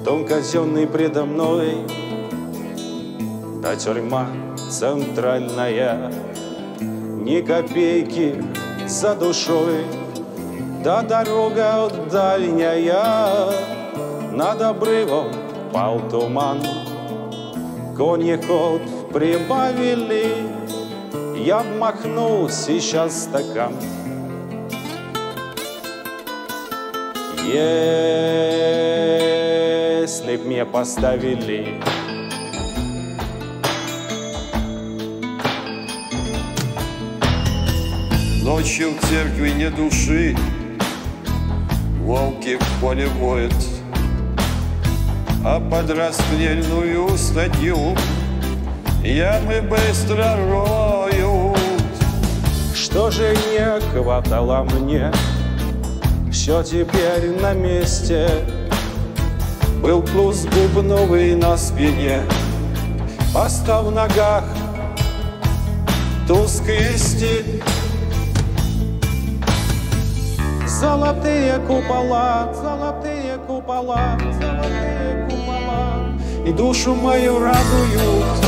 Дом казенный предо мной, да тюрьма центральная, ни копейки за душой, да дорога дальняя. Над обрывом пал туман, кони ход прибавили, я махнул сейчас стакан. Если б мне поставили ночью в церкви не души, волки в поле воют, а под расстрельную статью ямы быстро роют. Что же не хватало мне, все теперь на месте. Был блуз бубновый на спине, поставь в ногах тусклый стиль. Золотые купола, золотые купола, золотые купола, и душу мою радуют.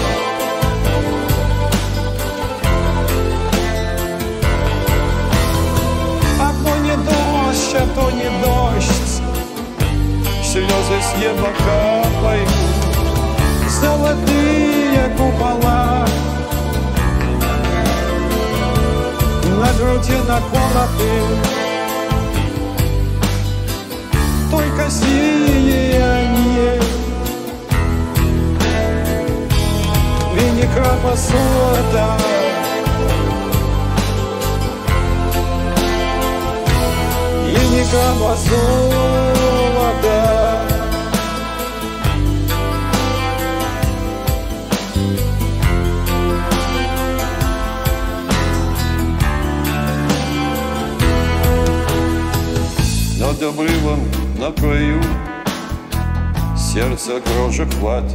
А то не дождь, а то не дождь, слезы с неба капают. Золотые купола на груди наколоты, только сияние винеграда золота. Винеграда золота. Над обрывом на краю сердце крошек хватит.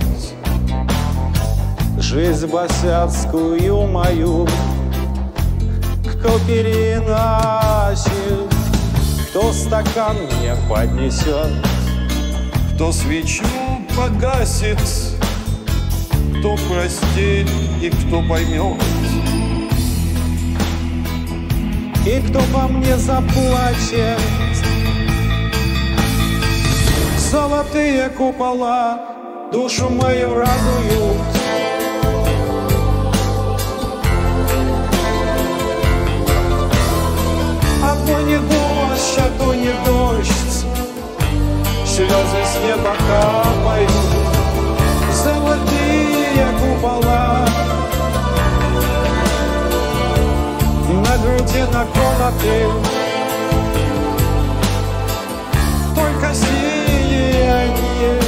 Жизнь босяцкую мою кто переносит, кто стакан мне поднесет, кто свечу погасит, кто простит и кто поймет, и кто по мне заплачет. Золотые купола душу мою радуют. А то не дождь, а то не дождь, слезы с неба капают. Золотые купола на груди наколоты, только сияние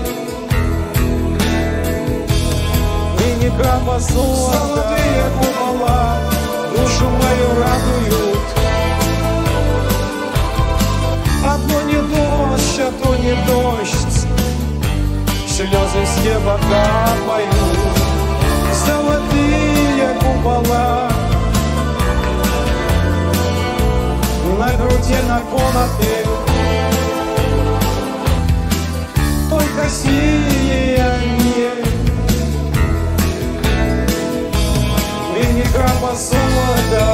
винеграда золота. Золотые купола душу мою радуют. А то не дождь, а то не дождь, слезы с неба капают. Золотые купола на груди наколоты, только сияние винеграда золота.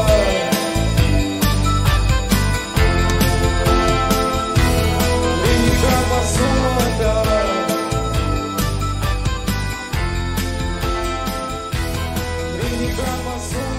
Винеграда золота. Винеграда золота.